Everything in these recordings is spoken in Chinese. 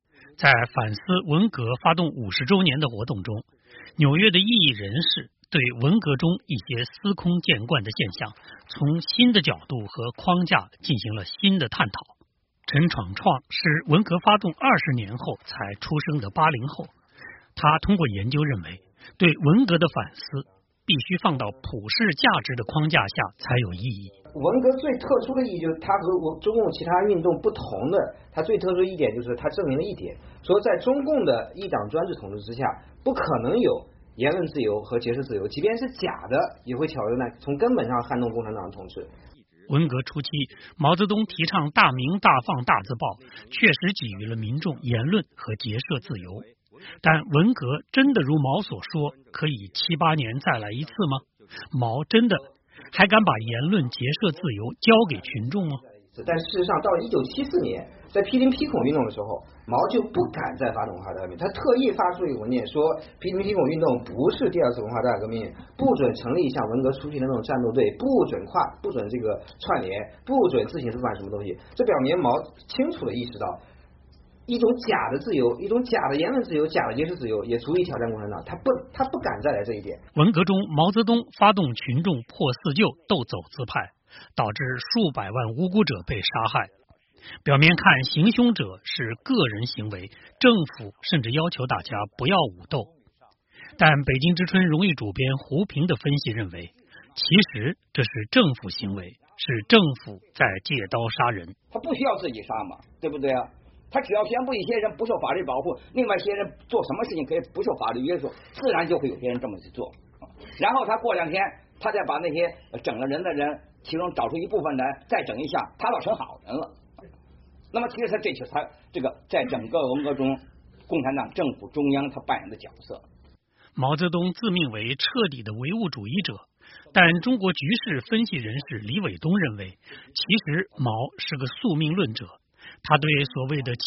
在反思文革发动50周年的活动中，纽约的异议人士对文革中一些司空见惯的现象，从新的角度和框架进行了新的探讨。陈闯创是文革发动20年后才出生的80后，他通过研究认为，对文革的反思必须放到普世价值的框架下才有意义。 文革最特殊的意义就是它和中共其他运动不同的，它最特殊一点就是它证明了一点，说在中共的一党专制统治之下，不可能有言论自由和结社自由，即便是假的，也会挑战从根本上撼动共产党的统治。 文革初期，毛泽东提倡大明大放大字报，确实给予了民众言论和结社自由。但文革真的如毛所说，可以7、8年再来一次吗？毛真的还敢把言论结社自由交给群众吗？ 但事实上，到了1974年，在批林批孔运动的时候，毛就不敢再发动文化大革命。他特意发出一个文件说，批林批孔运动不是第二次文化大革命，不准成立像文革初期的那种战斗队，不准这个串联，不准自行出版什么东西。这表明毛清楚地意识到，一种假的自由，一种假的言论自由，假的结社自由，也足以挑战共产党。他不敢再来这一点。 文革中，毛泽东发动群众破四旧、斗走资派，导致数百万无辜者被杀害。表面看，行凶者是个人行为，政府甚至要求大家不要武斗。但北京之春荣誉主编胡平的分析认为，其实这是政府行为，是政府在借刀杀人。 他不需要自己杀嘛，对不对啊？他只要宣布一些人不受法律保护，另外一些人做什么事情可以不受法律约束，自然就会有些人这么去做。然后他过2天，他再把那些整了人的人，其中找出一部分来再整一下，他倒成好人了。那么其实这就是他这个在整个文革中，共产党政府中央他扮演的角色。 毛泽东自命为彻底的唯物主义者，但中国局势分析人士李伟东认为，其实毛是个宿命论者。他对所谓的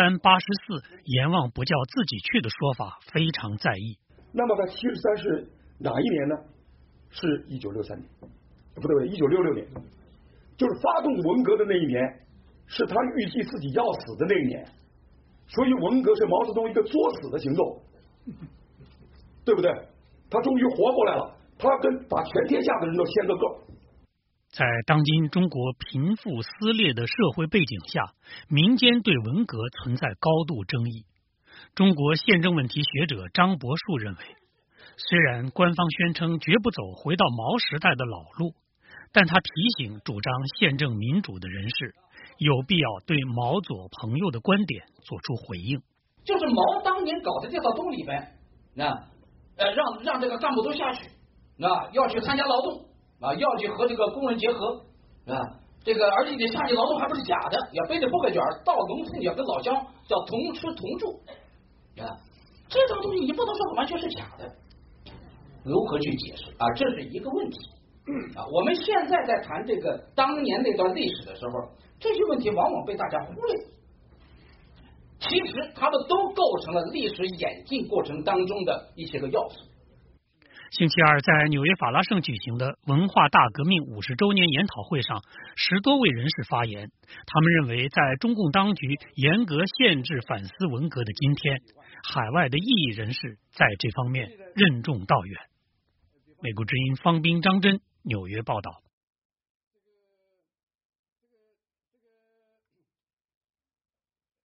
73、84阎王不叫自己去的说法非常在意。 那么他73是哪一年呢？是1963年，不对，1966年，就是发动文革的那一年，是他预计自己要死的那一年。所以文革是毛泽东一个作死的行动，对不对？他终于活过来了，他把全天下的人都掀个够。 在当今中国贫富撕裂的社会背景下，民间对文革存在高度争议。中国宪政问题学者张伯树认为，虽然官方宣称绝不走回到毛时代的老路，但他提醒主张宪政民主的人士，有必要对毛左朋友的观点做出回应。 就是毛当年搞的这套东里边，让这个干部都下去，要去参加劳动。要去和这个工人结合这个而且你下去劳动还不是假的，要背着破盖卷到农村要跟老乡叫同吃同住这种东西你不能说完全是假的，如何去解释这是一个问题我们现在在谈这个当年那段历史的时候，这些问题往往被大家忽略，其实它们都构成了历史演进过程当中的一些个要素。 星期二，在纽约法拉盛举行的文化大革命50周年研讨会上，10多位人士发言。他们认为，在中共当局严格限制反思文革的今天，海外的异议人士在这方面任重道远。美国之音方斌、张真纽约报道。